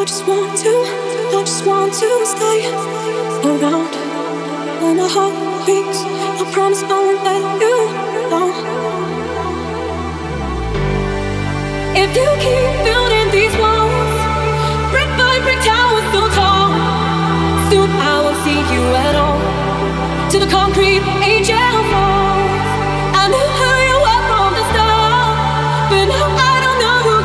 I just want to stay around. When my heart beats, I promise I won't let you down. If you keep building these walls,